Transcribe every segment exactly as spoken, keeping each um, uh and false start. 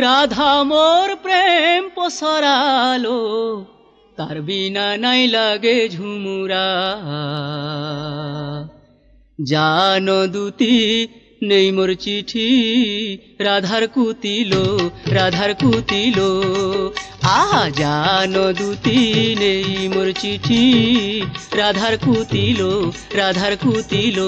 রাধা মোর প্রেম পসরালো, তার বিনা নাই লাগে ঝুমুরা। জানো দুতি নেই মোর চিঠি, রাধার কুতিলো, রাধার কুতিলো। আহা জানো দুতি নেই মোর চিঠি, রাধার কুতিলো, রাধার কুতিলো।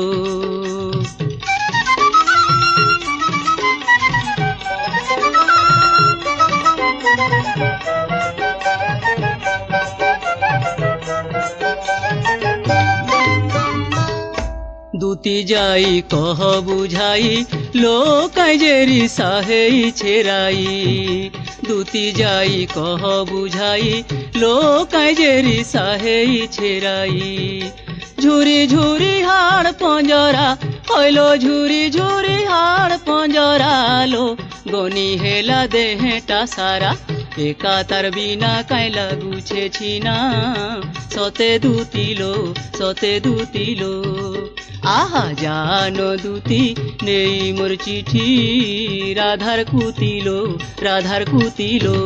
দুতি যাই কহ বুঝাই, লোকাই জেরি সাহেই ছেড়াই। দুতি যাই কহ বুঝাই, লোকাই জেরি সাহেই ছেড়াই। ঝুরি ঝুরি হাড় পঞ্জরা হইলো, ঝুরি ঝুরি হাড় পঞ্জরালো। গনি হেলা দেহেটা সারা, একা তার বিনা কাই লাগুছে ছিনা। সতে দুতিলো, সতে দুতিলো। আহা জানো দুতি নেই মোর চিঠি, রাধার কুতিলো, রাধার কুতিলো।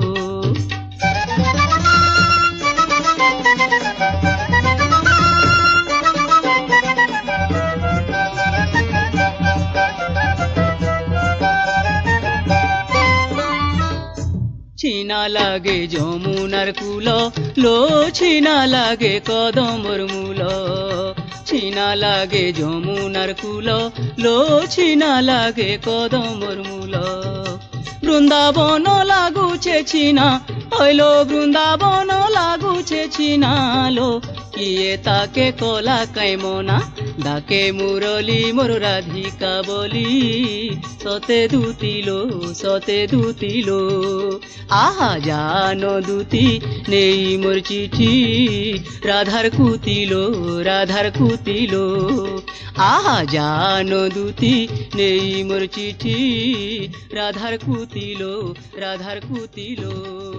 ছিনা লাগে যমুনার কুল, লো ছিনা লাগে কদমর মূল। ছিনা লাগে যমুনার কুল, লো ছিনা লাগে কদমর মূল। বৃন্দাবন লাগুছে ছিনা, হইল বৃন্দাবন লাগুছে ছিনালো। কিয়ে তাকে কলা কাইমনা, ডাকে মুরলি মোর রাধিকা বলি। সতে দুতিলো, সতে দুতিলো। আহা জানো দুতি নেই মোর চিঠি, রাধার কুতিলো, রাধার কুতিলো। আহা জানো দুতি নেই মোর চিঠি, রাধার কুতিলো, রাধার কুতিলো।